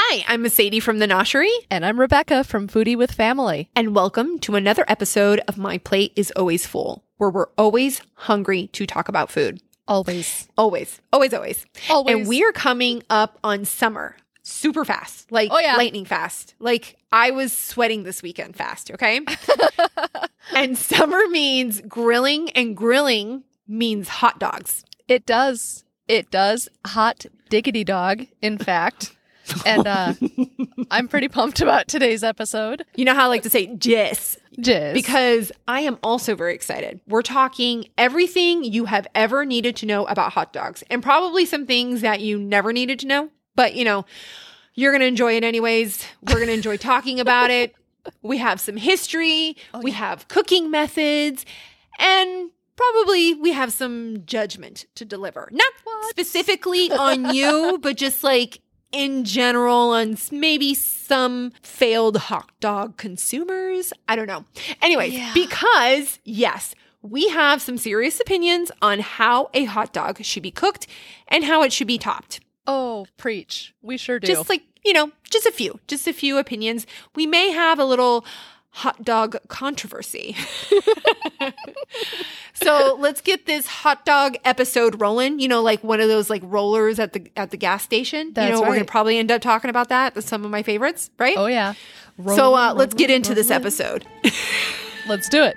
Hi, I'm Mercedes from the Noshery. And I'm Rebecca from Foodie with Family. And welcome to another episode of My Plate is Always Full, where we're always hungry to talk about food. Always. Always. And we are coming up on summer super fast, like lightning fast. Like I was sweating this weekend fast, okay? And summer means grilling, and grilling means hot dogs. It does. Hot diggity dog, in fact. And I'm pretty pumped about today's episode. You know how I like to say jizz? Jizz. Because I am also very excited. We're talking everything you have ever needed to know about hot dogs, and probably some things that you never needed to know. But, you know, you're going to enjoy it anyways. We're going to enjoy talking about it. We have some history. We have cooking methods. And probably we have some judgment to deliver. Not specifically on you, but just like in general on maybe some failed hot dog consumers. I don't know. Anyways, because yes, we have some serious opinions on how a hot dog should be cooked and how it should be topped. Oh, preach. We sure do. Just like, you know, just a few opinions. We may have a little hot dog controversy. So let's get this hot dog episode rolling. You know, like one of those like rollers at the gas station. That's we're right. going to probably end up talking about that. That's some of my favorites, right? Oh, yeah. Let's get into this episode. Let's do it.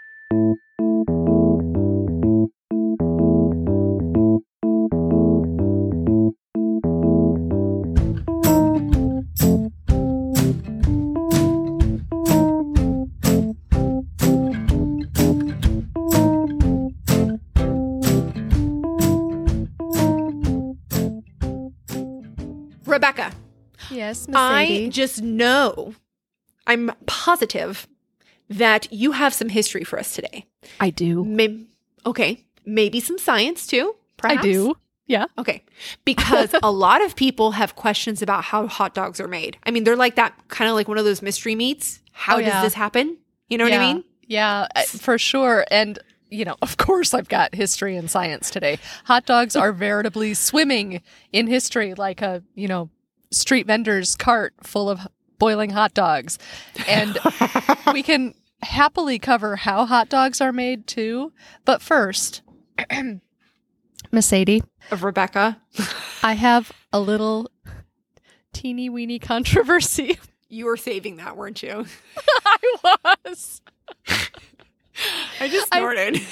Rebecca. Yes, Mercedes. I just know, I'm positive that you have some history for us today. I do. Maybe some science too, perhaps? I do. Yeah. Okay. Because a lot of people have questions about how hot dogs are made. I mean, they're like that, kind of like one of those mystery meats. How does this happen? You know what I mean? Yeah, for sure. And you know, of course, I've got history and science today. Hot dogs are veritably swimming in history, like a, you know, street vendor's cart full of boiling hot dogs. And we can happily cover how hot dogs are made too. But first, Mercedes. Of Rebecca. I have a little teeny weeny controversy. You were saving that, weren't you? I was. I just snorted.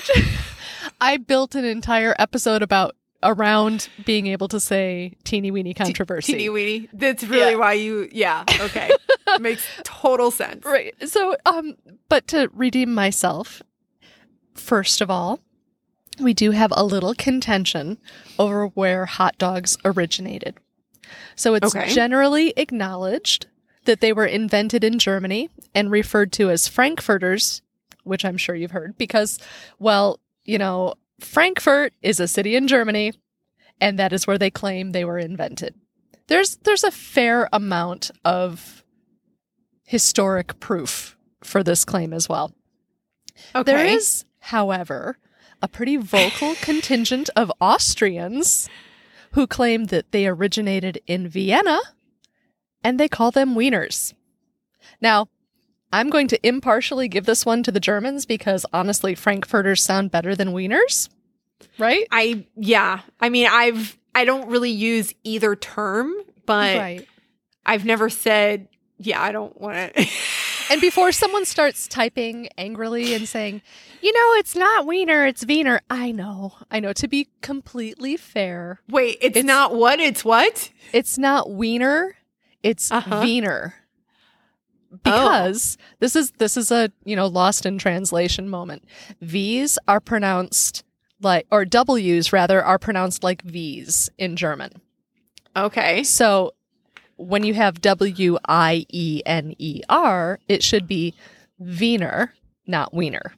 I built an entire episode around being able to say teeny weeny controversy. Teeny weeny. That's really why you. Yeah. Okay. Makes total sense. Right. So, but to redeem myself, first of all, we do have a little contention over where hot dogs originated. So it's generally acknowledged that they were invented in Germany and referred to as Frankfurters, which I'm sure you've heard because, well, you know, Frankfurt is a city in Germany, and that is where they claim they were invented. There's a fair amount of historic proof for this claim as well. Okay. There is, however, a pretty vocal contingent of Austrians who claim that they originated in Vienna, and they call them wieners. Now, I'm going to impartially give this one to the Germans because honestly, Frankfurters sound better than wieners, right? I mean, I don't really use either term, but I've never said, I don't want to. And before someone starts typing angrily and saying, you know, it's not wiener, it's wiener. I know. To be completely fair. Wait, it's not what? It's what? It's not wiener, it's wiener. Because this is a, you know, lost in translation moment. V's are pronounced like, or W's rather, are pronounced like V's in German. Okay. So when you have Wiener, it should be Wiener, not wiener.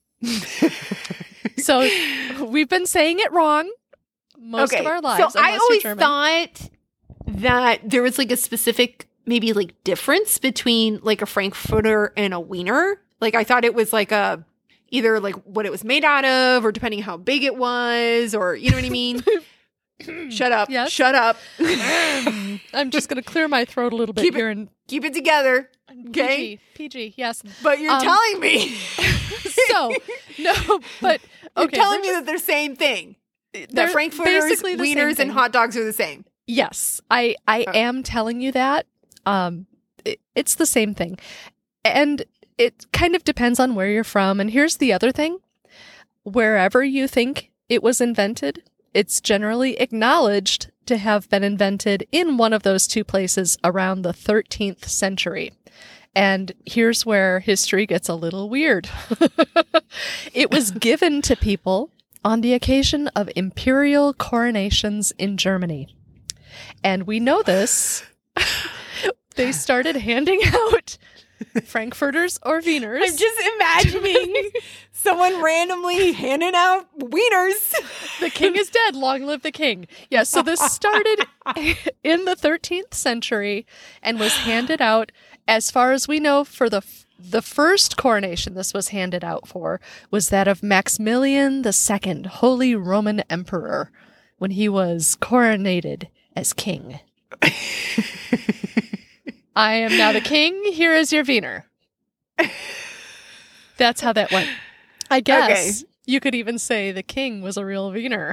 So we've been saying it wrong most of our lives. So I always thought that there was like a specific maybe like difference between like a Frankfurter and a wiener. Like I thought it was like a either like what it was made out of or depending how big it was or you know what I mean? Shut up. Yes? Shut up. I'm just going to clear my throat a little bit here. And Keep it together. Okay. PG, yes. But you're telling me. So, no, but You're okay. telling me that they're the same thing. That They're Frankfurters, basically the same wieners, thing. and hot dogs are the same. Yes, I am telling you that. It's the same thing. And it kind of depends on where you're from. And here's the other thing. Wherever you think it was invented, it's generally acknowledged to have been invented in one of those two places around the 13th century. And here's where history gets a little weird. It was given to people on the occasion of imperial coronations in Germany. And we know this. They started handing out Frankfurters or Wieners. I'm just imagining someone randomly handing out wieners. The king is dead. Long live the king. Yeah, so this started in the 13th century and was handed out, as far as we know, for the first coronation this was handed out for was that of Maximilian II, Holy Roman Emperor, when he was coronated as king. I am now the king. Here is your Wiener. That's how that went. I guess you could even say the king was a real Wiener.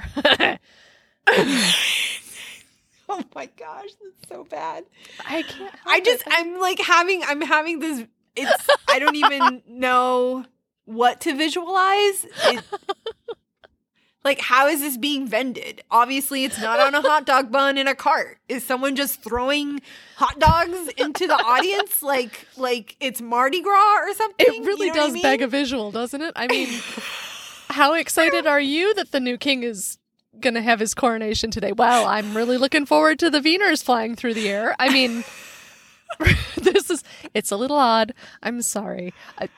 Oh my gosh, that's so bad. I can't. I'm having this. I don't even know what to visualize. Like, how is this being vended? Obviously, it's not on a hot dog bun in a cart. Is someone just throwing hot dogs into the audience like it's Mardi Gras or something? It really does beg a visual, doesn't it? I mean, how excited are you that the new king is going to have his coronation today? Well, I'm really looking forward to the Wieners flying through the air. I mean, it's a little odd. I'm sorry.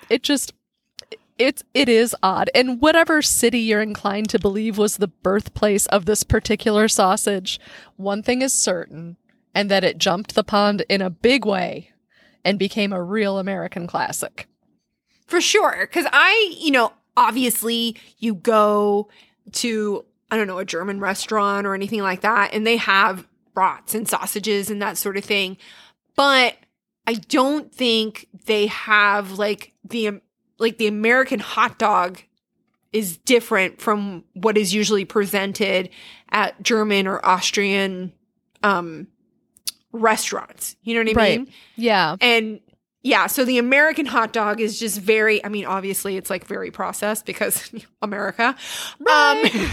It is odd. And whatever city you're inclined to believe was the birthplace of this particular sausage, one thing is certain, and that it jumped the pond in a big way and became a real American classic. For sure. Because obviously you go to, I don't know, a German restaurant or anything like that, and they have brats and sausages and that sort of thing. But I don't think they have the American hot dog is different from what is usually presented at German or Austrian restaurants. You know what I mean? Yeah. And yeah, so the American hot dog is just very, I mean, obviously it's like very processed because America. Right.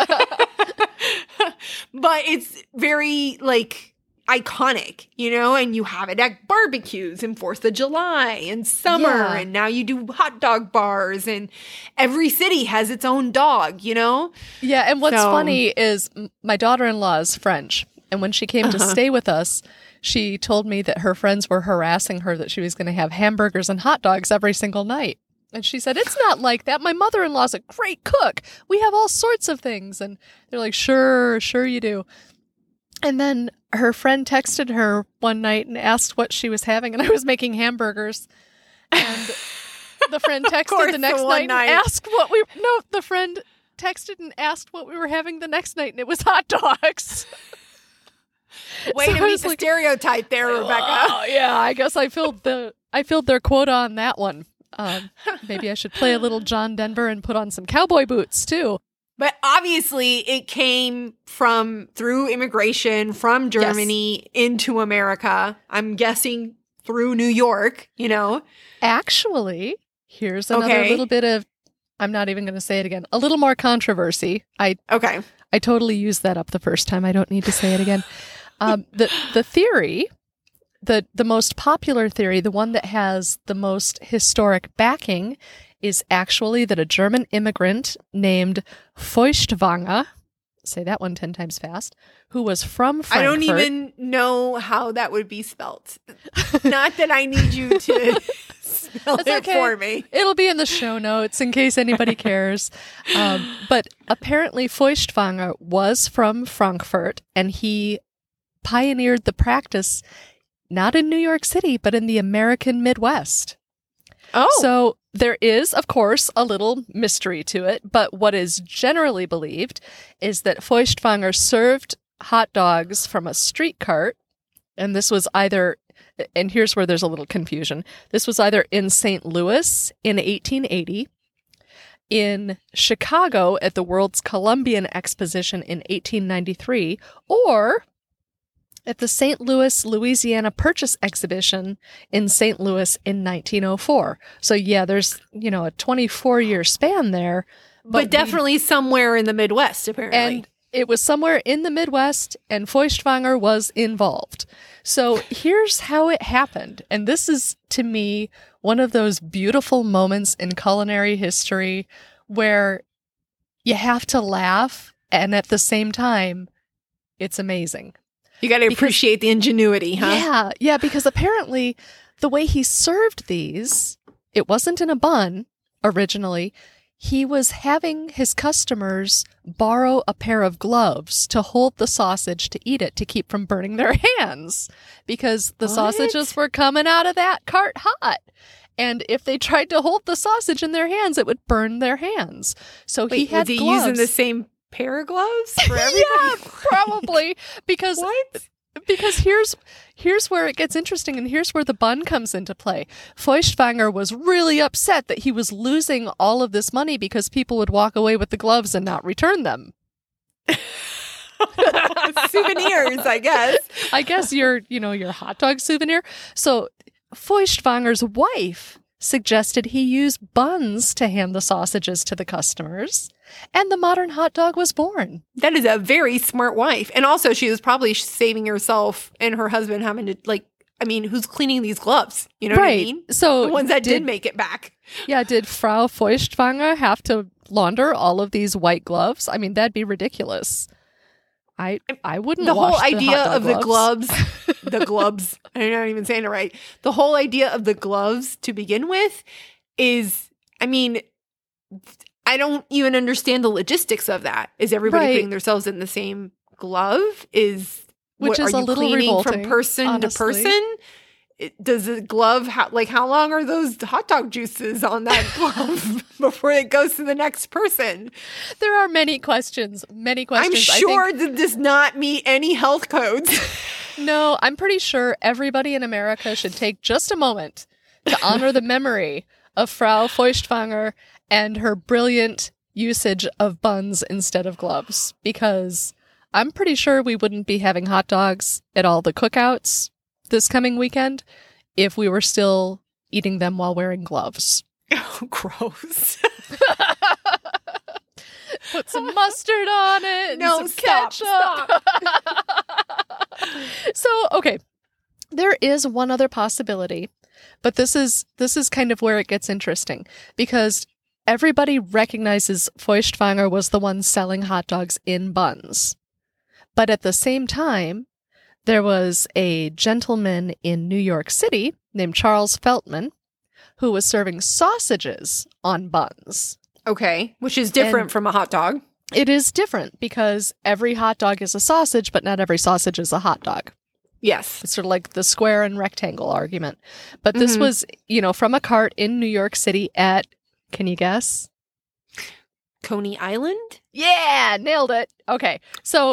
But it's very iconic, and you have it at barbecues and 4th of July and summer, and now you do hot dog bars, and every city has its own dog, Yeah, and what's funny is my daughter-in-law is French, and when she came to stay with us, she told me that her friends were harassing her that she was going to have hamburgers and hot dogs every single night. And she said, it's not like that. My mother-in-law's a great cook. We have all sorts of things. And they're like, sure you do. And then her friend texted her one night and asked what she was having, and I was making hamburgers. And the friend texted the next night and asked the friend texted and asked what we were having the next night, and it was hot dogs. Wait a minute, the stereotype there, Rebecca. Oh, yeah, I guess I filled their quota on that one. Maybe I should play a little John Denver and put on some cowboy boots too. But obviously it came through immigration from Germany into America. I'm guessing through New York, Actually, here's another little bit of, I'm not even going to say it again, a little more controversy. I totally used that up the first time. I don't need to say it again. The theory, the most popular theory, the one that has the most historic backing, is actually that a German immigrant named Feuchtwanger, say that one 10 times fast, who was from Frankfurt. I don't even know how that would be spelt. Not that I need you to spell it for me. It'll be in the show notes in case anybody cares. But apparently Feuchtwanger was from Frankfurt, and he pioneered the practice not in New York City, but in the American Midwest. Oh. So there is, of course, a little mystery to it, but what is generally believed is that Feuchtwanger served hot dogs from a street cart, and this was either, and here's where there's a little confusion, this was either in St. Louis in 1880, in Chicago at the World's Columbian Exposition in 1893, or at the St. Louis, Louisiana Purchase Exhibition in St. Louis in 1904. So yeah, there's, a 24-year span there. But definitely somewhere in the Midwest, apparently. And it was somewhere in the Midwest, and Feuchtwanger was involved. So here's how it happened. And this is, to me, one of those beautiful moments in culinary history where you have to laugh, and at the same time, it's amazing. You got to appreciate the ingenuity, huh? Yeah, because apparently the way he served these, it wasn't in a bun originally. He was having his customers borrow a pair of gloves to hold the sausage to eat it, to keep from burning their hands, because the sausages were coming out of that cart hot. And if they tried to hold the sausage in their hands, it would burn their hands. So he had was he gloves. using the same pair of gloves for everybody? Yeah, probably. Because what? Because here's where it gets interesting, and here's where the bun comes into play. Feuchtwanger was really upset that he was losing all of this money because people would walk away with the gloves and not return them. Souvenirs, I guess. I guess your hot dog souvenir. So Feuchtwanger's wife suggested he use buns to hand the sausages to the customers, and the modern hot dog was born. That is a very smart wife. And also, she was probably saving herself and her husband having to, who's cleaning these gloves? You know what I mean? So the ones that did make it back. Yeah, did Frau Feuchtwanger have to launder all of these white gloves? I mean, that'd be ridiculous. I wouldn't the wash whole idea the hot dog of the gloves, I'm not even saying it right. The whole idea of the gloves to begin with is, I don't even understand the logistics of that. Is everybody putting themselves in the same glove? Which is a little revolting, from person honestly. to person? Does the glove, how long are those hot dog juices on that glove before it goes to the next person? There are many questions. I'm sure that does not meet any health codes. No, I'm pretty sure everybody in America should take just a moment to honor the memory of Frau Feuchtwanger and her brilliant usage of buns instead of gloves, because I'm pretty sure we wouldn't be having hot dogs at all the cookouts this coming weekend if we were still eating them while wearing gloves. Oh, gross. Put some mustard on it. No, and some ketchup. Stop. So, okay. There is one other possibility, but this is kind of where it gets interesting, because everybody recognizes Feuchtwanger was the one selling hot dogs in buns. But at the same time, there was a gentleman in New York City named Charles Feltman who was serving sausages on buns. Okay, which is different from a hot dog. It is different because every hot dog is a sausage, but not every sausage is a hot dog. Yes. It's sort of like the square and rectangle argument. But this was, from a cart in New York City at, can you guess? Coney Island? Yeah, nailed it. Okay. So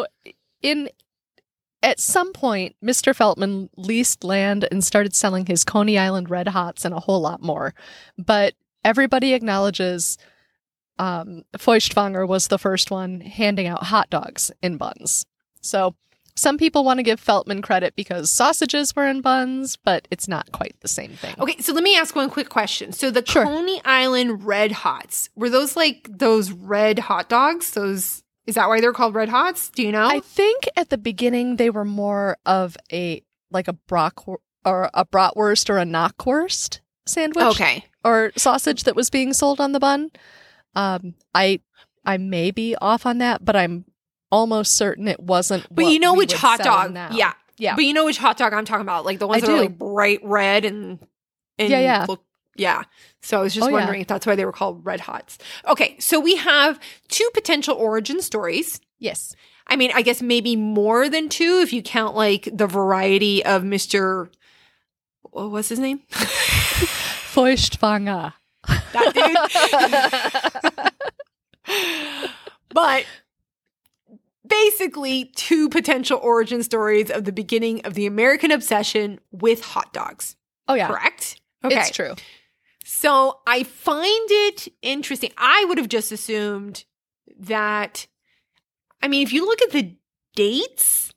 at some point, Mr. Feltman leased land and started selling his Coney Island Red Hots and a whole lot more. But everybody acknowledges Feuchtwanger was the first one handing out hot dogs in buns. So some people want to give Feltman credit because sausages were in buns, but it's not quite the same thing. Okay, so let me ask one quick question. So the Coney Island Red Hots, were those like those red hot dogs? Is that why they're called Red Hots? Do you know? I think at the beginning they were more of a bratwurst or a knockwurst sandwich. Okay. Or sausage that was being sold on the bun. I may be off on that, but I'm almost certain it wasn't. But you know which hot dog? Now. Yeah. But you know which hot dog I'm talking about? Like the ones that are like bright red and yeah. Yeah. So I was just wondering if that's why they were called Red Hots. Okay. So we have two potential origin stories. Yes. I mean, I guess maybe more than two if you count like the variety of Mr. What was his name? Feuchtwanger. That dude. But basically, two potential origin stories of the beginning of the American obsession with hot dogs. Oh, yeah. Correct? Okay. It's true. So I find it interesting. I would have just assumed that, I mean, if you look at the dates,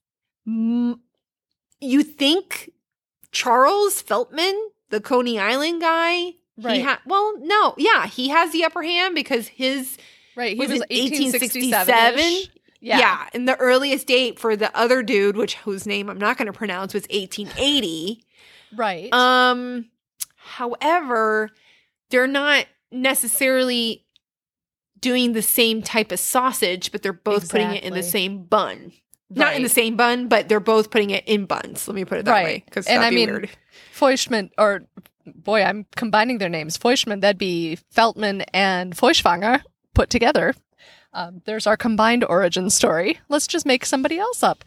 you think Charles Feltman, the Coney Island guy, Right. he has the upper hand because his Right. He was was it 1867. Yeah. And the earliest date for the other dude, whose name I'm not going to pronounce, was 1880. Right. However, they're not necessarily doing the same type of sausage, but they're both putting it in the Exactly. same bun. Not in the Right. same bun, but they're both putting it in buns. Let me put it that way, because And that'd I be mean, weird. Feuchtman, or boy, I'm combining their names. Feuchtman, that'd be Feltman and Feuchtwanger put together. There's our combined origin story. Let's just make somebody else up.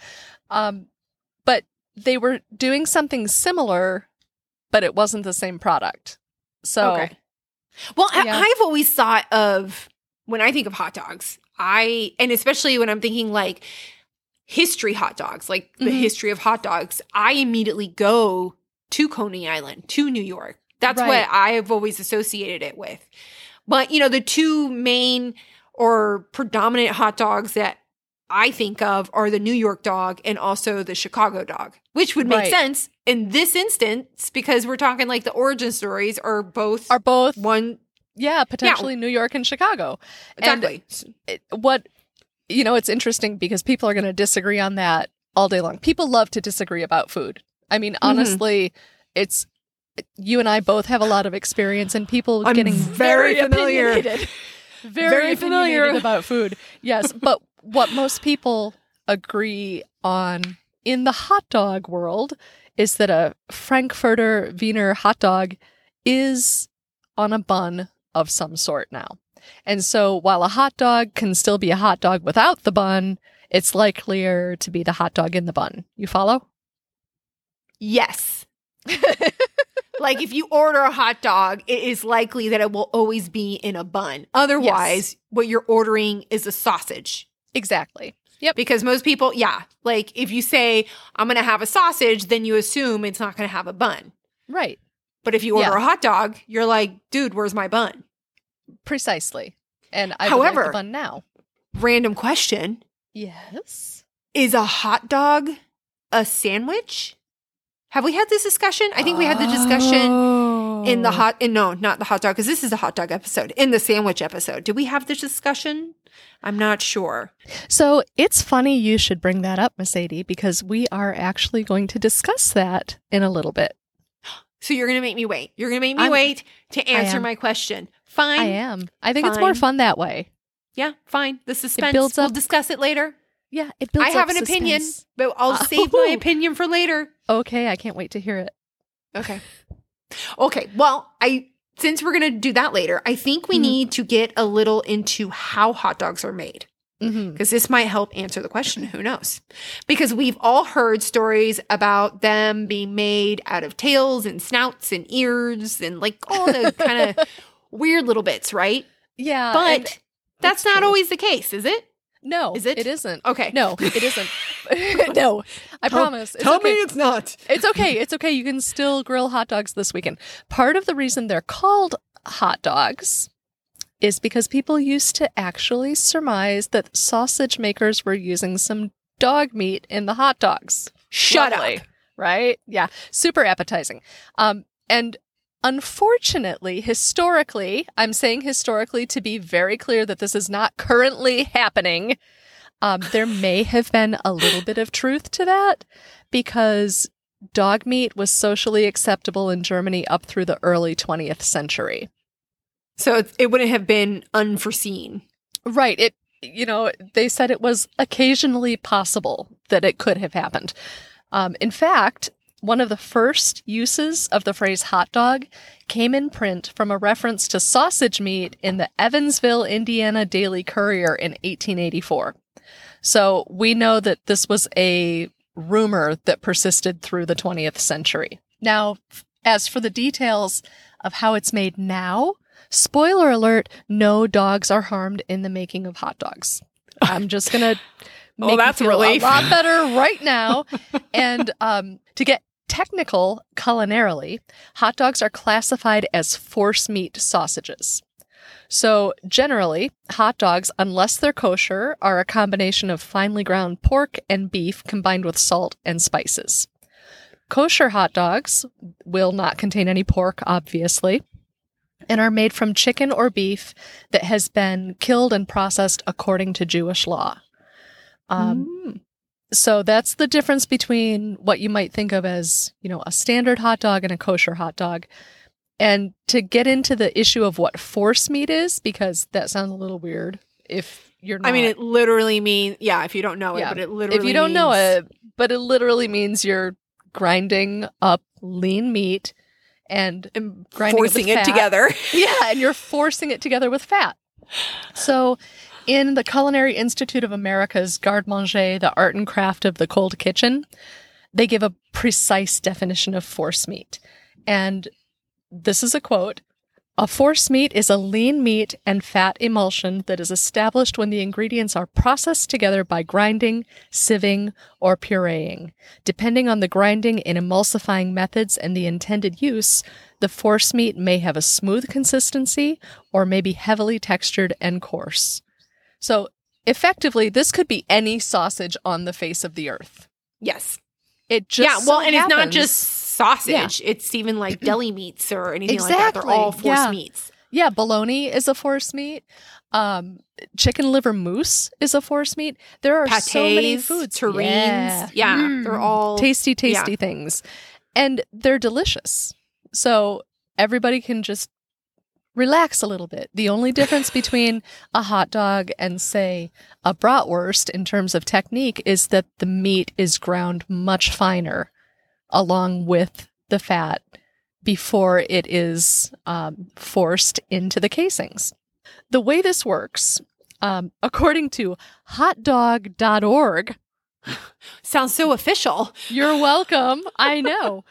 But they were doing something similar, but it wasn't the same product. So, Okay. Well, Yeah. I've always thought of, when I think of hot dogs, and especially when I'm thinking like history hot dogs, like the Mhm. history of hot dogs, I immediately go to Coney Island, to New York. That's Right. what I've always associated it with. But, the two main or predominant hot dogs that I think of are the New York dog and also the Chicago dog, which would make Right. sense in this instance because we're talking like the origin stories are both one. potentially New York and Chicago. Exactly. It's interesting because people are going to disagree on that all day long. People love to disagree about food. I mean, honestly, it's you and I both have a lot of experience in people I'm getting very familiar. opinionated. Very familiar. opinionated about food. Yes, but what most people agree on in the hot dog world is that a Frankfurter Wiener hot dog is on a bun of some sort now. And so while a hot dog can still be a hot dog without the bun, it's likelier to be the hot dog in the bun. You follow? Yes. Like if you order a hot dog, it is likely that it will always be in a bun. Otherwise, what you're ordering is a sausage. Exactly. Yep. Because most people, like if you say, I'm going to have a sausage, then you assume it's not going to have a bun. Right. But if you order a hot dog, you're like, dude, where's my bun? Precisely. And I would like However, the bun now. Random question. Yes. Is a hot dog a sandwich? Have we had this discussion? I think we had the discussion in the not the hot dog, because this is a hot dog episode. In the sandwich episode. Did we have this discussion? I'm not sure. So it's funny you should bring that up, Mercedes, because we are actually going to discuss that in a little bit. So you're going to make me wait. You're going to make me wait to answer my question. Fine. I am. I think it's more fun that way. Yeah, fine. The suspense. builds up- We'll discuss it later. Yeah, it builds I up have an suspense. opinion, but I'll save my opinion for later. Okay, I can't wait to hear it. Okay. Okay. Well, since we're going to do that later, I think we need to get a little into how hot dogs are made. Because this might help answer the question. Who knows? Because we've all heard stories about them being made out of tails and snouts and ears and like all the kind of weird little bits, right? Yeah. But that's not true. always the case, is it? No, Is it? It isn't. Okay. No, it isn't. No, I promise. It's okay. it's not. It's okay. It's okay. You can still grill hot dogs this weekend. Part of the reason they're called hot dogs is because people used to actually surmise that sausage makers were using some dog meat in the hot dogs. Shut Lovely, up. right? Yeah, super appetizing. And unfortunately, historically, I'm saying historically to be very clear that this is not currently happening. There may have been a little bit of truth to that because dog meat was socially acceptable in Germany up through the early 20th century. So it wouldn't have been unforeseen. Right. They said it was occasionally possible that it could have happened. In fact, one of the first uses of the phrase hot dog came in print from a reference to sausage meat in the Evansville, Indiana Daily Courier in 1884. So we know that this was a rumor that persisted through the 20th century. Now, as for the details of how it's made now, Spoiler alert, no dogs are harmed in the making of hot dogs. I'm just going to make that's you feel relief. a lot better right now. And to get technical culinarily, hot dogs are classified as force meat sausages. So generally, hot dogs, unless they're kosher, are a combination of finely ground pork and beef combined with salt and spices. Kosher hot dogs will not contain any pork, obviously, and are made from chicken or beef that has been killed and processed according to Jewish law. So that's the difference between what you might think of as, a standard hot dog and a kosher hot dog. And to get into the issue of what force meat is, because that sounds a little weird if you're not. I mean, it literally means, if you don't know it, but it literally if you don't know it, but it literally means you're grinding up lean meat and grinding forcing it together. Yeah, and you're forcing it together with fat. So in the Culinary Institute of America's Garde-Manger, the art and craft of the cold kitchen, they give a precise definition of force meat. And this is a quote: "A force meat is a lean meat and fat emulsion that is established when the ingredients are processed together by grinding, sieving, or pureeing. Depending on the grinding and emulsifying methods and the intended use, the force meat may have a smooth consistency or may be heavily textured and coarse." So effectively, this could be any sausage on the face of the earth. Yes. It just and it's not just sausage. Yeah. It's even like deli meats or anything like that. They're all force meats. Yeah, bologna is a force meat. Chicken liver mousse is a force meat. There are Pâtés, so many foods. Terrines. Yeah. They're all tasty things. And they're delicious. So everybody can just relax a little bit. The only difference between a hot dog and, say, a bratwurst in terms of technique is that the meat is ground much finer along with the fat before it is forced into the casings. The way this works, according to hotdog.org, sounds so official. You're welcome. I know.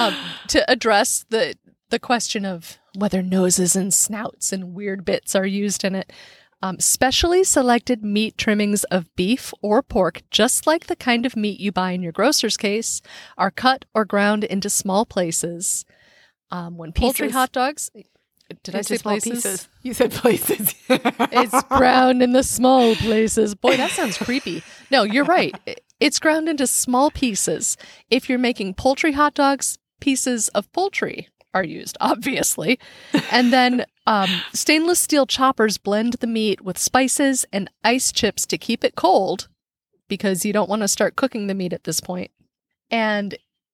To address the question of whether noses and snouts and weird bits are used in it, specially selected meat trimmings of beef or pork, just like the kind of meat you buy in your grocer's case, are cut or ground into small places. When poultry hot dogs... Did I say places? Pieces. You said places. It's ground in the small places. Boy, that sounds creepy. No, you're right. It's ground into small pieces. If you're making poultry hot dogs, pieces of poultry are used, obviously. And then stainless steel choppers blend the meat with spices and ice chips to keep it cold, because you don't want to start cooking the meat at this point. And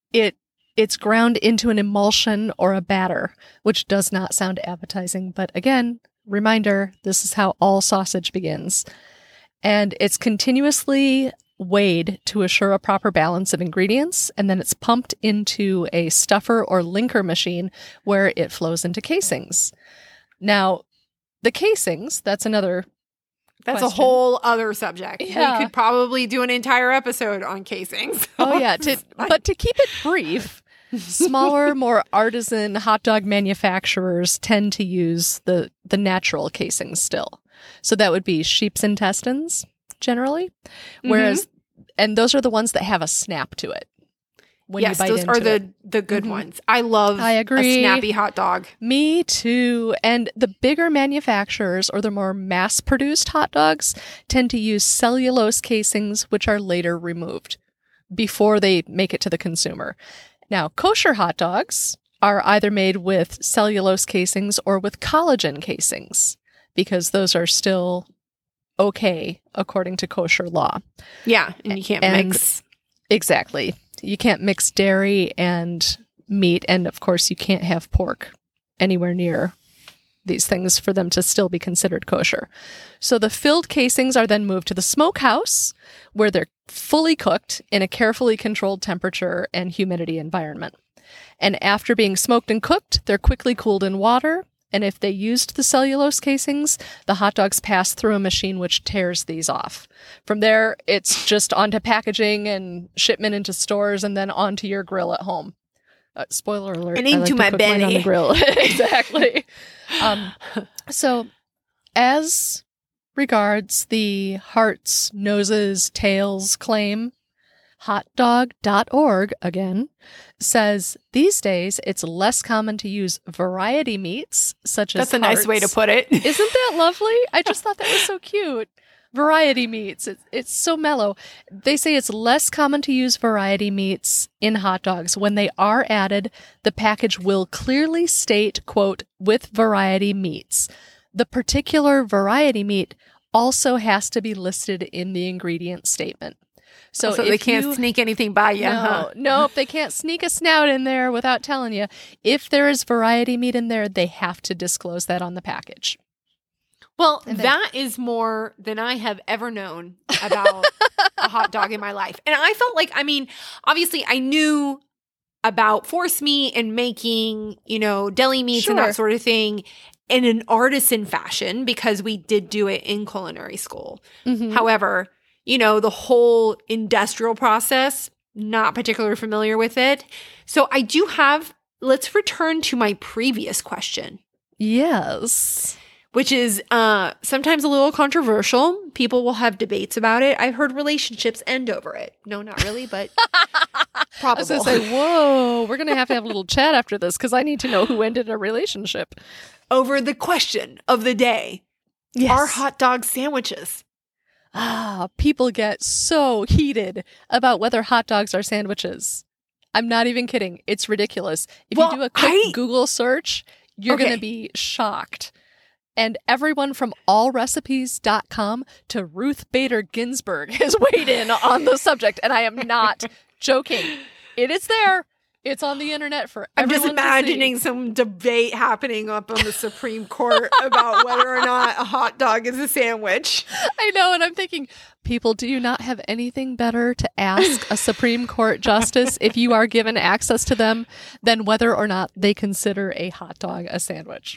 it's ground into an emulsion or a batter, which does not sound appetizing. But again, reminder, this is how all sausage begins. And it's continuously weighed to assure a proper balance of ingredients, and then it's pumped into a stuffer or linker machine where it flows into casings. Now, the casings, that's another question. A whole other subject. Yeah. We could probably do an entire episode on casings. Oh, yeah. But to keep it brief, smaller, more artisan hot dog manufacturers tend to use the natural casings still. So that would be sheep's intestines, generally. Whereas, and those are the ones that have a snap to it. Yes, those are the good ones. I agree. A snappy hot dog. Me too. And the bigger manufacturers or the more mass-produced hot dogs tend to use cellulose casings, which are later removed before they make it to the consumer. Now, kosher hot dogs are either made with cellulose casings or with collagen casings, because those are still okay according to kosher law. Yeah, and you can't mix. Exactly. You can't mix dairy and meat, and of course you can't have pork anywhere near these things for them to still be considered kosher. So the filled casings are then moved to the smokehouse, where they're fully cooked in a carefully controlled temperature and humidity environment. And after being smoked and cooked, they're quickly cooled in water. And if they used the cellulose casings, the hot dogs pass through a machine which tears these off. From there, it's just onto packaging and shipment into stores and then onto your grill at home. Spoiler alert. And into my belly. On the grill. Exactly. So as regards the hearts, noses, tails claim, hotdog.org, again, says these days it's less common to use variety meats such as That's a nice way to put it. Isn't that lovely? I just thought that was so cute. Variety meats. It's so mellow. They say it's less common to use variety meats in hot dogs. When they are added, the package will clearly state, quote, with variety meats. The particular variety meat also has to be listed in the ingredient statement. So they can't sneak anything by you. No, they can't sneak a snout in there without telling you. If there is variety meat in there, they have to disclose that on the package. Well, that is more than I have ever known about a hot dog in my life. And I felt like, obviously I knew about force meat and making, deli meats and that sort of thing in an artisan fashion because we did do it in culinary school. Mm-hmm. However, the whole industrial process, not particularly familiar with it. So I do let's return to my previous question. Yes. Which is sometimes a little controversial. People will have debates about it. I've heard relationships end over it. No, not really, but probable. I was going to say, whoa, we're going to have a little chat after this because I need to know who ended a relationship. Over the question of the day. Yes. Are hot dog sandwiches? People get so heated about whether hot dogs are sandwiches. I'm not even kidding. It's ridiculous. If you do a quick Google search, you're going to be shocked. And everyone from allrecipes.com to Ruth Bader Ginsburg has weighed in on the subject. And I am not joking. It is there. It's on the internet for everyone. I'm just imagining some debate happening up on the Supreme Court about whether or not a hot dog is a sandwich. I know. And I'm thinking, people, do you not have anything better to ask a Supreme Court justice if you are given access to them than whether or not they consider a hot dog a sandwich?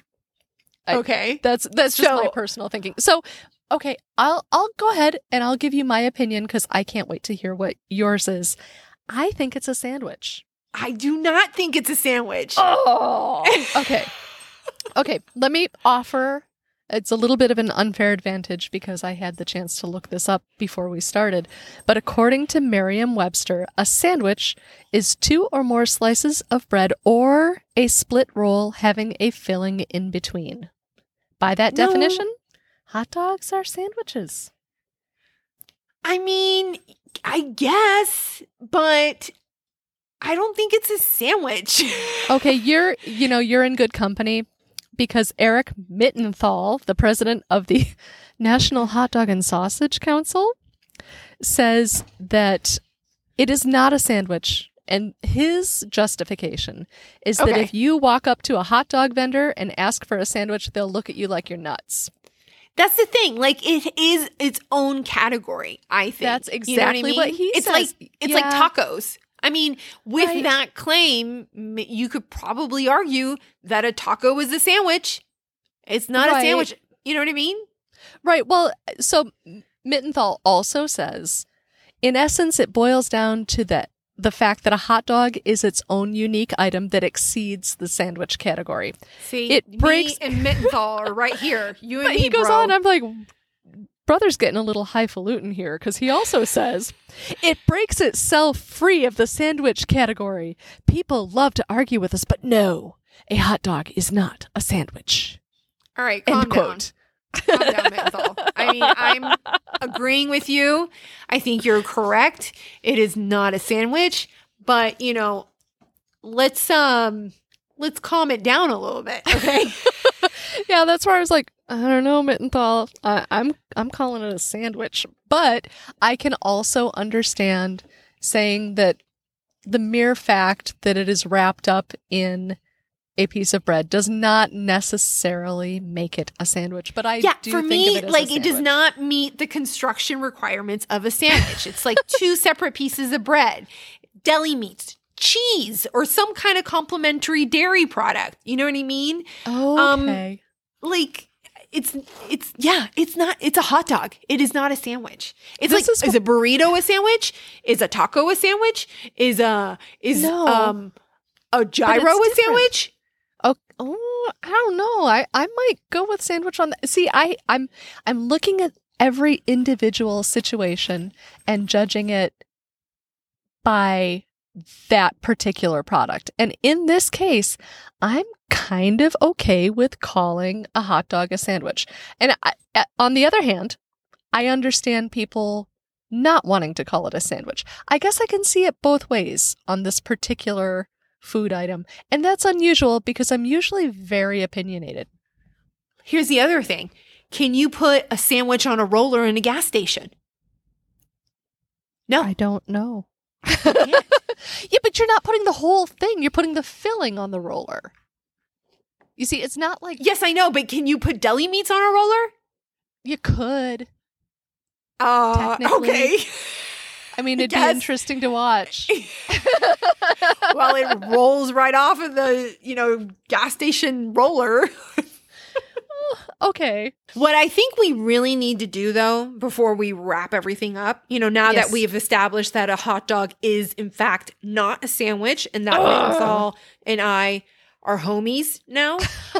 Okay. That's just my personal thinking. So, okay, I'll go ahead and I'll give you my opinion because I can't wait to hear what yours is. I think it's a sandwich. I do not think it's a sandwich. Oh, okay. Okay, let me offer, it's a little bit of an unfair advantage because I had the chance to look this up before we started. But according to Merriam-Webster, a sandwich is 2 or more slices of bread or a split roll having a filling in between. By that definition, hot dogs are sandwiches. I guess, but I don't think it's a sandwich. Okay, you're in good company because Eric Mittenthal, the president of the National Hot Dog and Sausage Council, says that it is not a sandwich. And his justification is that if you walk up to a hot dog vendor and ask for a sandwich, they'll look at you like you're nuts. That's the thing. Like, it is its own category, I think. That's exactly what he says. It's like tacos. With that claim, you could probably argue that a taco is a sandwich. It's not a sandwich. You know what I mean? Right. Well, so Mittenthal also says, in essence, it boils down to the fact that a hot dog is its own unique item that exceeds the sandwich category. See, it breaks. Me and Mittenthal are right here. You and but me, he goes bro. on. I'm like, brother's getting a little highfalutin here because he also says it breaks itself free of the sandwich category. People love to argue with us, but no, a hot dog is not a sandwich. All right, calm down. Calm down, Mittenthal. I'm agreeing with you. I think you're correct. It is not a sandwich, but let's calm it down a little bit, okay? Yeah, that's where I was like, I don't know, Mittenthal. I'm calling it a sandwich, but I can also understand saying that the mere fact that it is wrapped up in a piece of bread does not necessarily make it a sandwich, but I do for think me, of it as a sandwich. It does not meet the construction requirements of a sandwich. It's like 2 separate pieces of bread, deli meats, cheese, or some kind of complementary dairy product. You know what I mean? Okay. It's a hot dog. It is not a sandwich. Is a burrito a sandwich? Is a taco a sandwich? A gyro it's with different. sandwich? Oh, I don't know. I might go with sandwich on that. See, I'm looking at every individual situation and judging it by that particular product. And in this case, I'm kind of okay with calling a hot dog a sandwich. And on the other hand, I understand people not wanting to call it a sandwich. I guess I can see it both ways on this particular food item. And that's unusual because I'm usually very opinionated. Here's the other thing. Can you put a sandwich on a roller in a gas station? No. I don't know. You can't. Yeah, but you're not putting the whole thing. You're putting the filling on the roller. You see, it's not like... Yes, I know, but can you put deli meats on a roller? You could. Technically. Okay. I mean, it'd Yes. be interesting to watch. Well, it rolls right off of the, gas station roller. Okay. What I think we really need to do, though, before we wrap everything up, now Yes. that we've established that a hot dog is, in fact, not a sandwich, and that Mansell and I are homies now,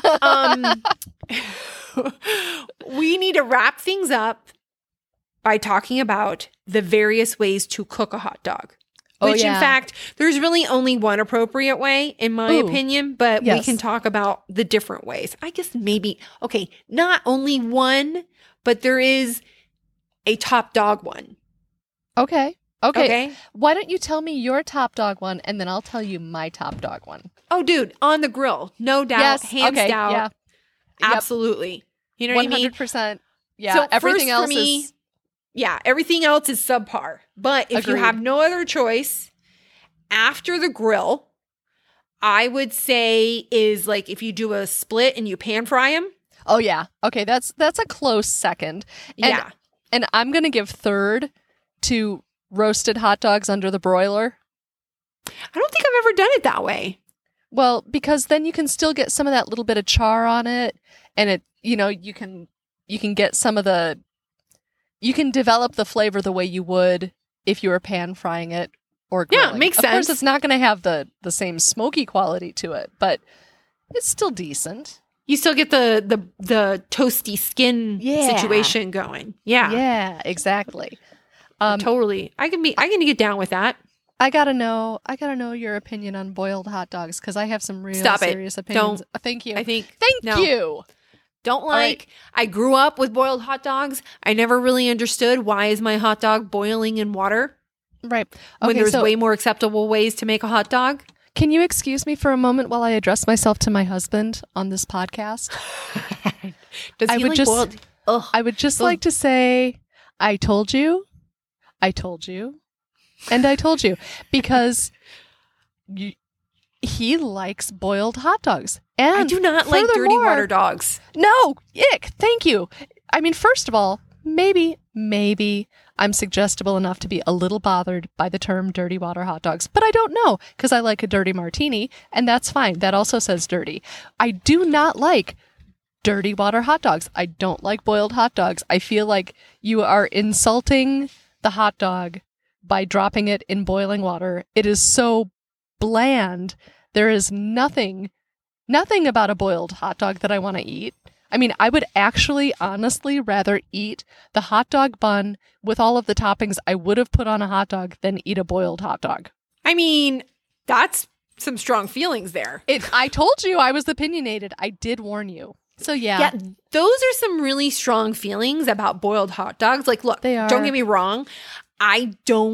we need to wrap things up by talking about the various ways to cook a hot dog. Oh, Which, yeah. in fact, there's really only one appropriate way, in my Ooh. opinion, but we Yes. can talk about the different ways. I guess maybe, okay, not only one, but there is a top dog one. Okay. Okay. Okay? Why don't you tell me your top dog one, and then I'll tell you my top dog one. Oh, dude, on the grill. No doubt. Yes. Hands Okay. down. Yeah. Yep. Absolutely. You know what I mean? 100%. Yeah. So everything first else for me, is... Yeah, everything else is subpar. But if you Agreed. have no other choice, after the grill, I would say is like if you do a split and you pan fry them. Oh, yeah. Okay. That's a close second. And, Yeah. And I'm going to give third to roasted hot dogs under the broiler. I don't think I've ever done it that way. Well, because then you can still get some of that little bit of char on it, and it, you can get some of the, you can develop the flavor the way you would if you were pan frying it or grilling. Yeah, makes Of course, sense. it's not going to have the same smoky quality to it, but it's still decent. You still get the toasty skin Yeah. situation going. Yeah. Yeah, exactly. Totally. I can get down with that. I gotta know your opinion on boiled hot dogs because I have some real Stop it. serious opinions. Don't. Thank you. I think Thank no. you. Don't right. like. I grew up with boiled hot dogs. I never really understood why is my hot dog boiling in water Right. when Okay, there's so way more acceptable ways to make a hot dog. can you excuse me for a moment while I address myself to my husband on this podcast? Does I he would like just- boiled? Ugh. I would just Ugh. like to say, I told you, and I told you, because he likes boiled hot dogs. And I do not like dirty furthermore- water dogs. No, ick. Thank you. I mean, first of all, maybe I'm suggestible enough to be a little bothered by the term dirty water hot dogs, but I don't know because I like a dirty martini, and that's fine. That also says dirty. I do not like dirty water hot dogs. I don't like boiled hot dogs. I feel like you are insulting the hot dog by dropping it in boiling water. It is so bland. There is nothing about a boiled hot dog that I want to eat. I mean, I would actually honestly rather eat the hot dog bun with all of the toppings I would have put on a hot dog than eat a boiled hot dog. I mean, that's some strong feelings there. I told you I was opinionated. I did warn you. So Yeah, those are some really strong feelings about boiled hot dogs. Like, look, They are. don't get me wrong. I'm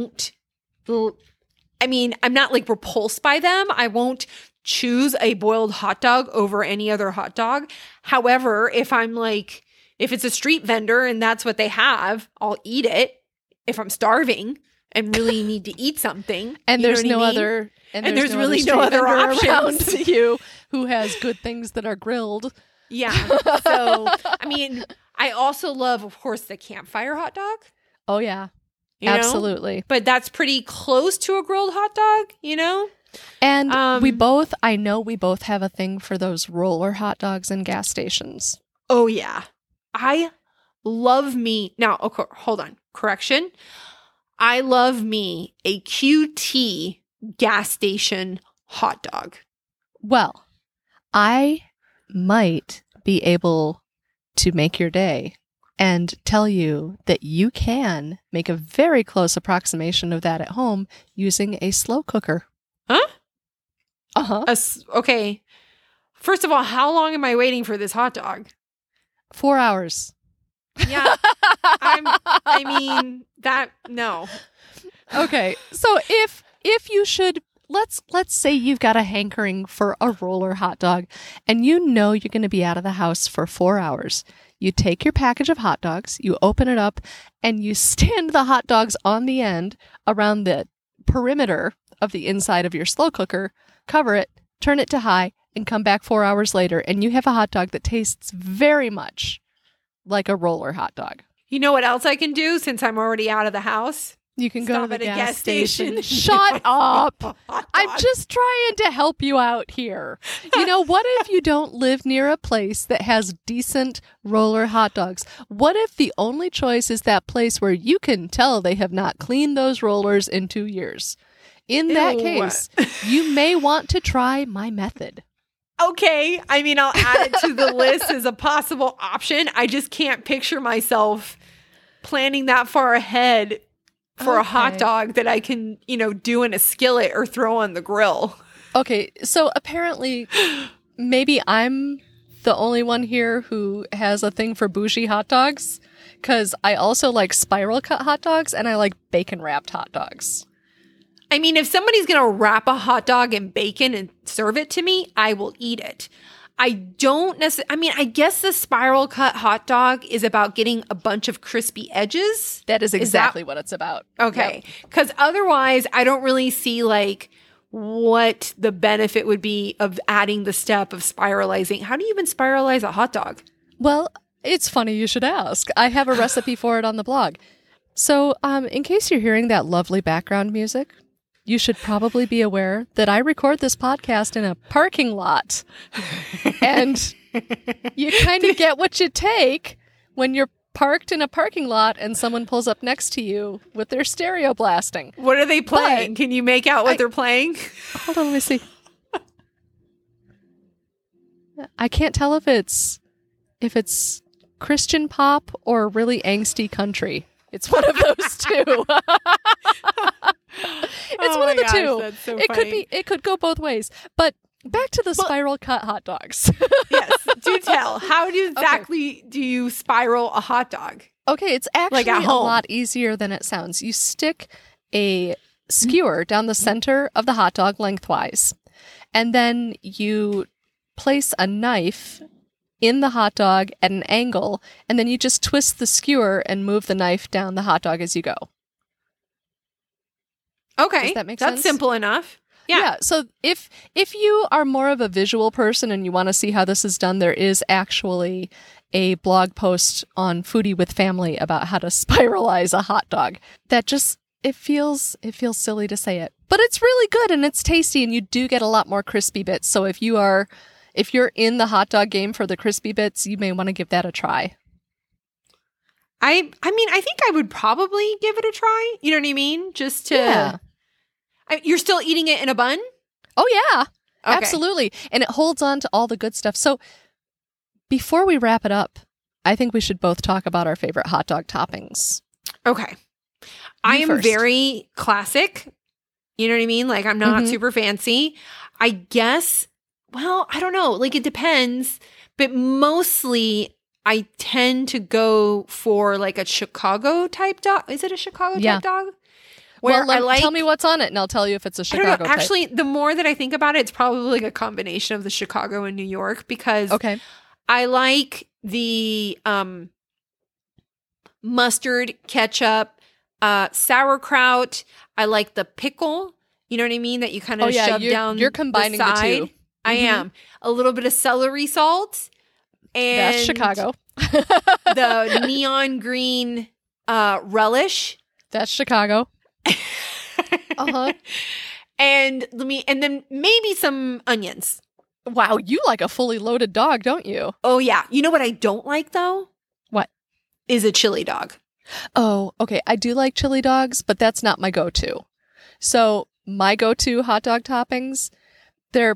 not like repulsed by them. I won't choose a boiled hot dog over any other hot dog. However, if it's a street vendor and that's what they have, I'll eat it if I'm starving and really need to eat something. and You know there's what I no mean? other And there's really no street other vendor options. around you who has good things that are grilled. Yeah. So, I mean, I also love, of course, the campfire hot dog. Oh yeah, You know? absolutely. But that's pretty close to a grilled hot dog, you know? And I know we both have a thing for those roller hot dogs in gas stations. Oh, yeah. I love me. Now, okay, hold on. Correction. I love me a QT gas station hot dog? Well, I might be able to make your day and tell you that you can make a very close approximation of that at home using a slow cooker. Huh? Uh-huh. Okay. First of all, how long am I waiting for this hot dog? 4 hours. Yeah. No. Okay. So if you should, let's say you've got a hankering for a roller hot dog and you know you're going to be out of the house for 4 hours. You take your package of hot dogs, you open it up, and you stand the hot dogs on the end around the perimeter of the inside of your slow cooker, cover it, turn it to high, and come back 4 hours later, and you have a hot dog that tastes very much like a roller hot dog. You know what else I can do since I'm already out of the house? You can go to the gas station. station. Shut up. I'm just trying to help you out here. You know, what if you don't live near a place that has decent roller hot dogs? What if the only choice is that place where you can tell they have not cleaned those rollers in 2 years? In that case, you may want to try my method. Okay. I mean, I'll add it to the list as a possible option. I just can't picture myself planning that far ahead for a hot dog that I can, do in a skillet or throw on the grill. Okay, so apparently maybe I'm the only one here who has a thing for bougie hot dogs, because I also like spiral cut hot dogs and I like bacon wrapped hot dogs. I mean, if somebody's going to wrap a hot dog in bacon and serve it to me, I will eat it. I don't necessarily, I guess the spiral cut hot dog is about getting a bunch of crispy edges. That is exactly what it's about. Okay. Because otherwise, I don't really see what the benefit would be of adding the step of spiralizing. How do you even spiralize a hot dog? Well, it's funny you should ask. I have a recipe for it on the blog. So in case you're hearing that lovely background music, you should probably be aware that I record this podcast in a parking lot. And you kind of get what you take when you're parked in a parking lot and someone pulls up next to you with their stereo blasting. What are they playing? Can you make out what they're playing? Hold on, let me see. I can't tell if it's Christian pop or really angsty country. It's one of those two. It's one of the two. That's so funny. It could go both ways. But back to the spiral cut hot dogs. Yes, do tell. How exactly do you spiral a hot dog? Okay, it's actually at a home. lot easier than it sounds. You stick a skewer down the center of the hot dog lengthwise, and then you place a knife in the hot dog at an angle, and then you just twist the skewer and move the knife down the hot dog as you go. Okay. Does that make sense? That's simple enough. Yeah. So if you are more of a visual person and you want to see how this is done, there is actually a blog post on Foodie with Family about how to spiralize a hot dog. That just it feels silly to say it, but it's really good and it's tasty, and you do get a lot more crispy bits. So if you're in the hot dog game for the crispy bits, you may want to give that a try. I think I would probably give it a try. You know what I mean? Just to... Yeah. You're still eating it in a bun? Oh, yeah. Okay. Absolutely. And it holds on to all the good stuff. So before we wrap it up, I think we should both talk about our favorite hot dog toppings. Okay. I am first. very classic. You know what I mean? I'm not super fancy. I guess, well, I don't know. It depends. But mostly... I tend to go for a Chicago type dog. Is it a Chicago type dog? Where tell me what's on it, and I'll tell you if it's a Chicago I don't know. type. Actually, the more that I think about it, it's probably a combination of the Chicago and New York, because I like the mustard, ketchup, sauerkraut. I like the pickle. You know what I mean? That you kind of shove down. You're combining the side. two. I am. A little bit of celery salt. And that's Chicago. The neon green relish. That's Chicago. Uh-huh. And then maybe some onions. Wow, you like a fully loaded dog, don't you? Oh yeah. You know what I don't like though? What? Is a chili dog. Oh, okay. I do like chili dogs, but that's not my go-to. So my go-to hot dog toppings, They're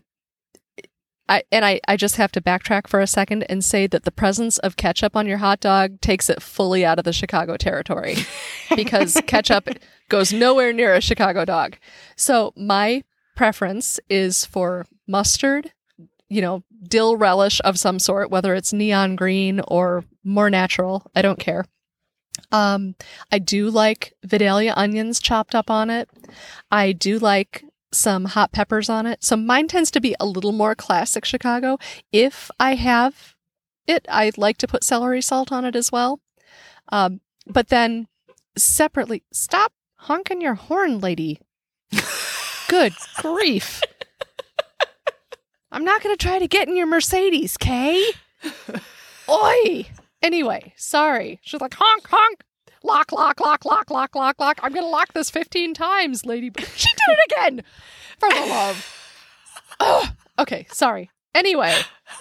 I just have to backtrack for a second and say that the presence of ketchup on your hot dog takes it fully out of the Chicago territory because ketchup goes nowhere near a Chicago dog. So my preference is for mustard, dill relish of some sort, whether it's neon green or more natural. I don't care. I do like Vidalia onions chopped up on it. I do like some hot peppers on it. So mine tends to be a little more classic Chicago. If I have it, I like to put celery salt on it as well. But then separately, stop honking your horn, lady. Good grief. I'm not going to try to get in your Mercedes, Kay. Oi. Anyway, sorry. She's like, honk, honk. Lock, lock, lock, lock, lock, lock, lock. I'm going to lock this 15 times, lady. She did it again. For the love. Oh, okay, sorry. Anyway.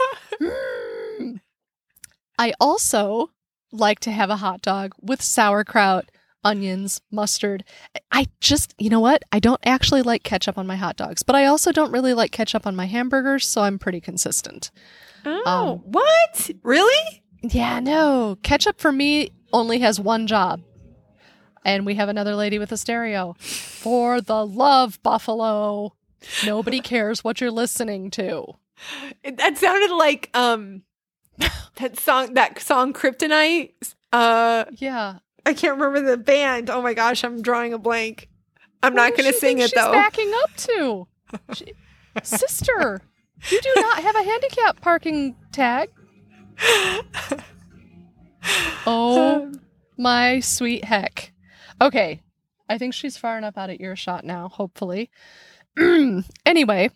I also like to have a hot dog with sauerkraut, onions, mustard. I just, you know what? I don't actually like ketchup on my hot dogs, but I also don't really like ketchup on my hamburgers, so I'm pretty consistent. Oh, what? Really? Yeah, no. Ketchup for me only has one job. And we have another lady with a stereo. For the love, Buffalo. Nobody cares what you're listening to. That sounded like that song Kryptonite. Yeah. I can't remember the band. Oh my gosh, I'm drawing a blank. I'm not going to sing it though. She's backing up to? Sister, you do not have a handicap parking tag. Oh my sweet heck. Okay. I think she's far enough out of earshot now, hopefully. Anyway,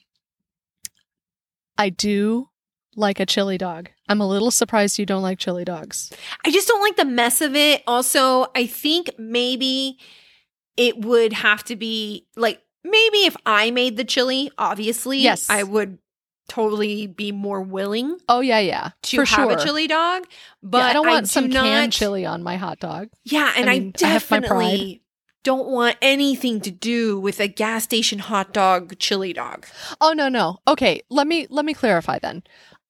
I do like a chili dog. I'm a little surprised you don't like chili dogs. I just don't like the mess of it. Also, I think maybe it would have to be like, maybe if I made the chili, obviously, yes, I would totally be more willing. Oh, yeah. To have a chili dog. But yeah, I don't want some not... canned chili on my hot dog. Yeah, and I definitely don't want anything to do with a gas station hot dog chili dog. Oh, no. Okay, let me clarify then.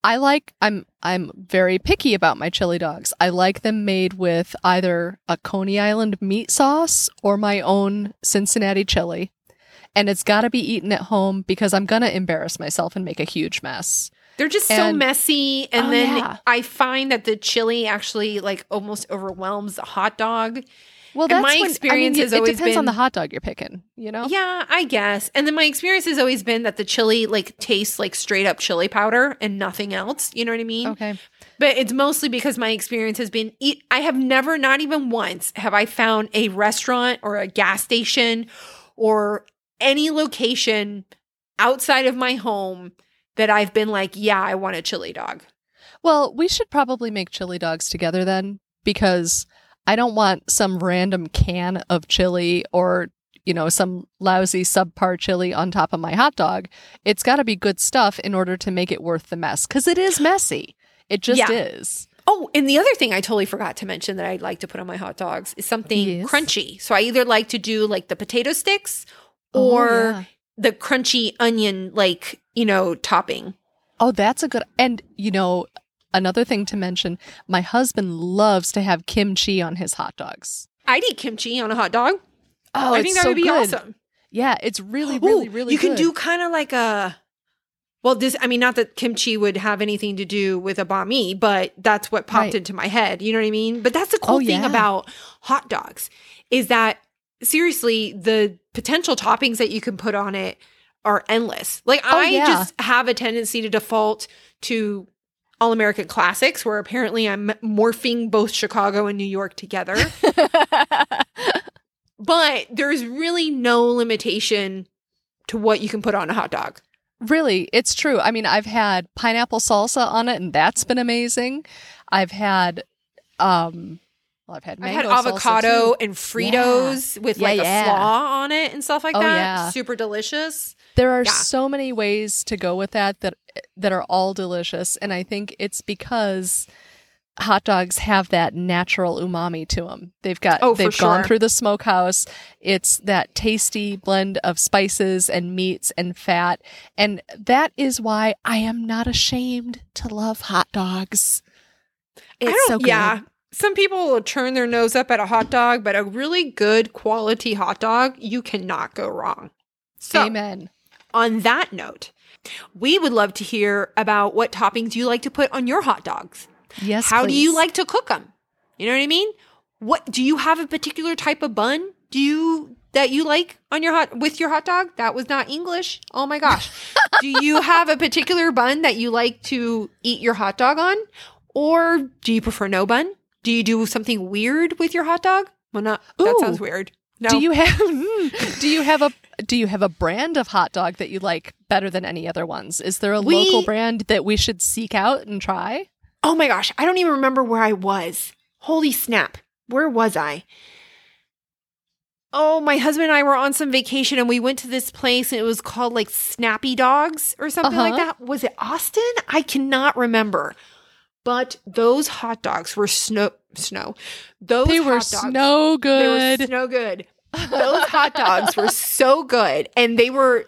I'm very picky about my chili dogs. I like them made with either a Coney Island meat sauce or my own Cincinnati chili. And it's got to be eaten at home because I'm going to embarrass myself and make a huge mess. They're just so messy. And I find that the chili actually like almost overwhelms the hot dog. Well, that's my experience has always been... It depends on the hot dog you're picking, Yeah, I guess. And then my experience has always been that the chili like tastes like straight up chili powder and nothing else. You know what I mean? Okay. But it's mostly because my experience has been, I have never, not even once, have I found a restaurant or a gas station or any location outside of my home that I've been like, yeah, I want a chili dog. Well, we should probably make chili dogs together then, because I don't want some random can of chili or, some lousy subpar chili on top of my hot dog. It's got to be good stuff in order to make it worth the mess, because it is messy. It just is. Oh, and the other thing I totally forgot to mention that I'd like to put on my hot dogs is something crunchy. So I either like to do like the potato sticks or the crunchy onion, topping. Oh, that's a good, and another thing to mention, my husband loves to have kimchi on his hot dogs. I'd eat kimchi on a hot dog. Oh, I think that would be awesome. Yeah, it's really, really, really good. You can do kind of like not that kimchi would have anything to do with a banh mi, but that's what popped into my head. You know what I mean? But that's the cool thing about hot dogs is that, seriously, the potential toppings that you can put on it are endless. Like, I just have a tendency to default to All-American Classics, where apparently I'm morphing both Chicago and New York together. But there's really no limitation to what you can put on a hot dog. Really, it's true. I mean, I've had pineapple salsa on it, and that's been amazing. I've had mango avocado and Fritos with a slaw on it and stuff like that. Yeah. Super delicious. There are so many ways to go with that are all delicious. And I think it's because hot dogs have that natural umami to them. They've for gone sure. through the smokehouse. It's that tasty blend of spices and meats and fat. And that is why I am not ashamed to love hot dogs. It's so good. Yeah. Some people will turn their nose up at a hot dog, but a really good quality hot dog, you cannot go wrong. So, Amen. on that note, we would love to hear about what toppings you like to put on your hot dogs. Yes, How do you please. like to cook them? You know what I mean? What do you have a particular type of bun? That you like on your with your hot dog? That was not English. Oh my gosh. Do you have a particular bun that you like to eat your hot dog on? Or do you prefer no bun? Do you do something weird with your hot dog? Well, not that Ooh. sounds weird. No. Do you have a brand of hot dog that you like better than any other ones? Is there a local brand that we should seek out and try? Oh my gosh, I don't even remember where I was. Holy snap. Where was I? Oh, my husband and I were on some vacation and we went to this place and it was called like Snappy Dogs or something like that. Was it Austin? I cannot remember. But those hot dogs were snow. They were so good. They were snow good. Those hot dogs were so good. And they were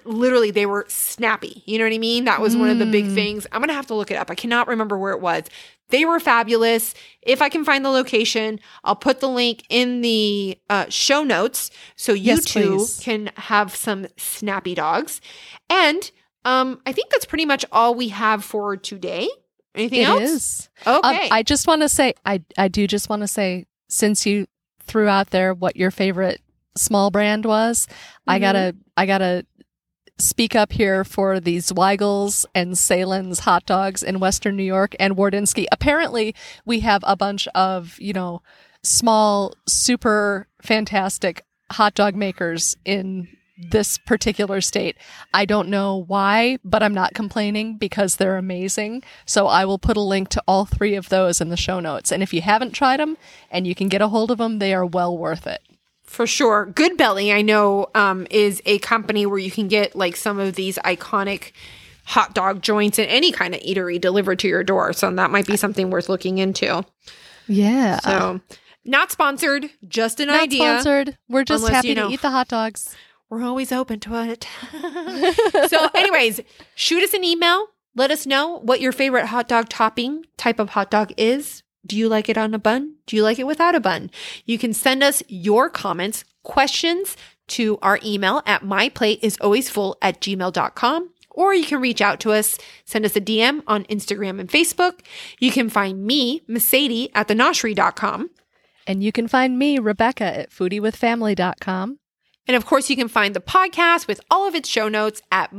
snappy. You know what I mean? That was one of the big things. I'm going to have to look it up. I cannot remember where it was. They were fabulous. If I can find the location, I'll put the link in the show notes so you can have some snappy dogs. And I think that's pretty much all we have for today. Anything else? It is. Okay. I just want to say, I do just want to say, since you threw out there what your favorite small brand was, I gotta speak up here for the Zweigels and Salen's hot dogs in Western New York and Wardinsky. Apparently, we have a bunch of, small, super fantastic hot dog makers in this particular state. I don't know why, but I'm not complaining because they're amazing. So I will put a link to all 3 of those in the show notes. And if you haven't tried them and you can get a hold of them, they are well worth it. For sure. Good Belly, I know, is a company where you can get like some of these iconic hot dog joints in any kind of eatery delivered to your door. So that might be something worth looking into. Yeah. So not sponsored, just an idea. Not sponsored. We're just happy to eat the hot dogs. We're always open to it. So anyways, shoot us an email. Let us know what your favorite hot dog topping type of hot dog is. Do you like it on a bun? Do you like it without a bun? You can send us your comments, questions to our email at myplateIsAlwaysFull@gmail.com, or you can reach out to us, send us a DM on Instagram and Facebook. You can find me, Mercedes, at thenoshri.com. And you can find me, Rebecca, at foodiewithfamily.com. And of course, you can find the podcast with all of its show notes at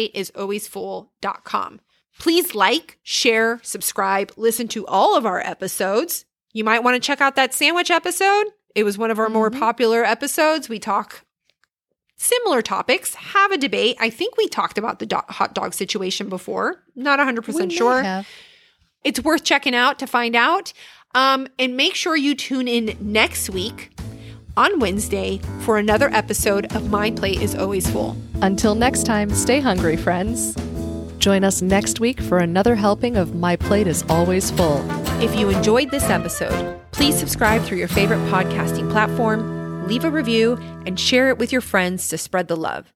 myplateIsAlwaysFull.com. Please like, share, subscribe, listen to all of our episodes. You might want to check out that sandwich episode. It was one of our more popular episodes. We talk similar topics, have a debate. I think we talked about the hot dog situation before. Not 100% sure. It's worth checking out to find out. And make sure you tune in next week on Wednesday for another episode of My Plate is Always Full. Until next time, stay hungry, friends. Join us next week for another helping of My Plate is Always Full. If you enjoyed this episode, please subscribe through your favorite podcasting platform, leave a review, and share it with your friends to spread the love.